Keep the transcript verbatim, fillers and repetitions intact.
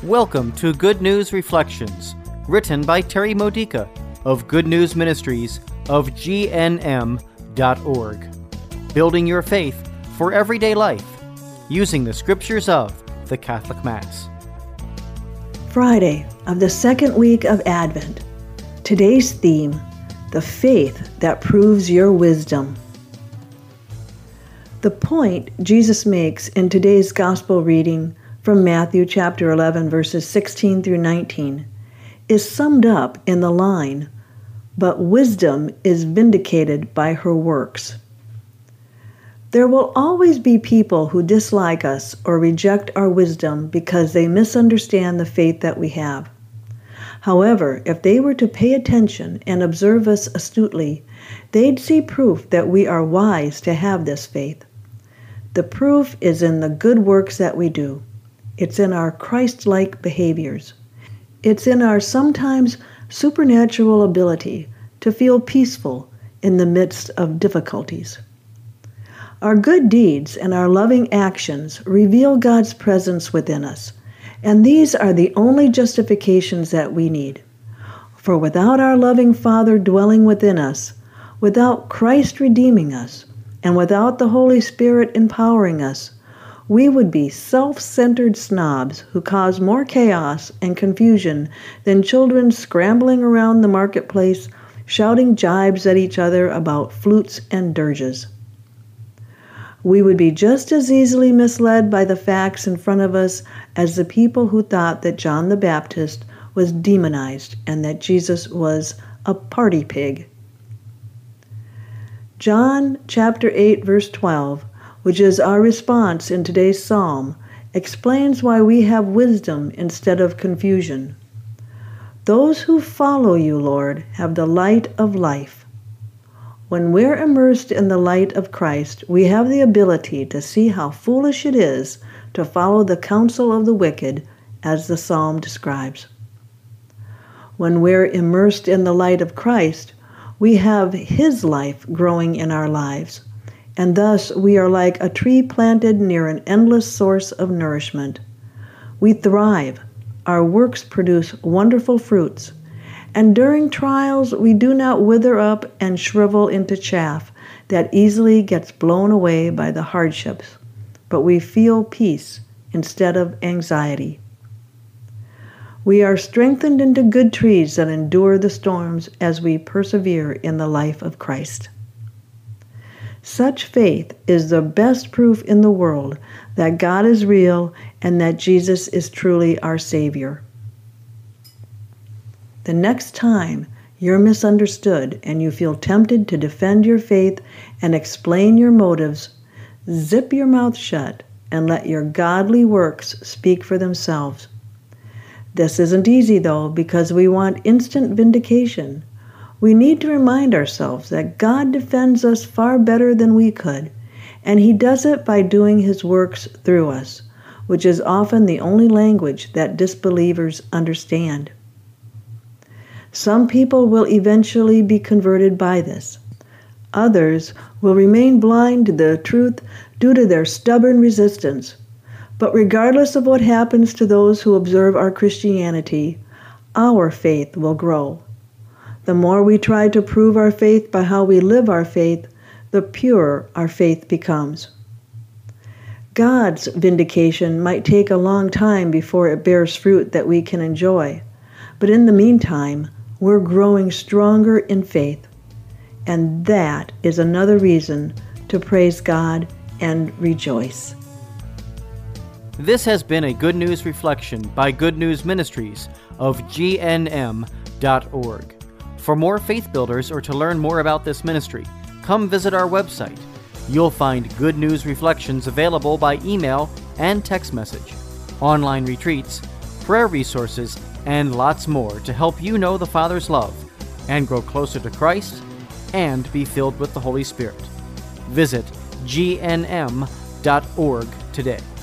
Welcome to Good News Reflections, written by Terry Modica of Good News Ministries of G N M dot org. Building your faith for everyday life, using the scriptures of the Catholic Mass. Friday of the second week of Advent. Today's theme, the faith that proves your wisdom. The point Jesus makes in today's gospel reading from Matthew chapter eleven, verses sixteen through nineteen, is summed up in the line, "But wisdom is vindicated by her works." There will always be people who dislike us or reject our wisdom because they misunderstand the faith that we have. However, if they were to pay attention and observe us astutely, they'd see proof that we are wise to have this faith. The proof is in the good works that we do. It's in our Christ-like behaviors. It's in our sometimes supernatural ability to feel peaceful in the midst of difficulties. Our good deeds and our loving actions reveal God's presence within us, and these are the only justifications that we need. For without our loving Father dwelling within us, without Christ redeeming us, and without the Holy Spirit empowering us, we would be self-centered snobs who cause more chaos and confusion than children scrambling around the marketplace, shouting jibes at each other about flutes and dirges. We would be just as easily misled by the facts in front of us as the people who thought that John the Baptist was demonized and that Jesus was a party pig. John chapter eight, verse twelve, which is our response in today's psalm, explains why we have wisdom instead of confusion. Those who follow you, Lord, have the light of life. When we're immersed in the light of Christ, we have the ability to see how foolish it is to follow the counsel of the wicked, as the psalm describes. When we're immersed in the light of Christ, we have His life growing in our lives, and thus we are like a tree planted near an endless source of nourishment. We thrive, our works produce wonderful fruits, and during trials we do not wither up and shrivel into chaff that easily gets blown away by the hardships, but we feel peace instead of anxiety. We are strengthened into good trees that endure the storms as we persevere in the life of Christ. Such faith is the best proof in the world that God is real and that Jesus is truly our Savior. The next time you're misunderstood and you feel tempted to defend your faith and explain your motives, zip your mouth shut and let your godly works speak for themselves. This isn't easy, though, because we want instant vindication. We need to remind ourselves that God defends us far better than we could, and He does it by doing His works through us, which is often the only language that disbelievers understand. Some people will eventually be converted by this. Others will remain blind to the truth due to their stubborn resistance. But regardless of what happens to those who observe our Christianity, our faith will grow. The more we try to prove our faith by how we live our faith, the purer our faith becomes. God's vindication might take a long time before it bears fruit that we can enjoy, but in the meantime, we're growing stronger in faith. And that is another reason to praise God and rejoice. This has been a Good News Reflection by Good News Ministries of G N M dot org. For more faith builders or to learn more about this ministry, come visit our website. You'll find Good News Reflections available by email and text message, online retreats, prayer resources, and lots more to help you know the Father's love and grow closer to Christ and be filled with the Holy Spirit. Visit G N M dot org today.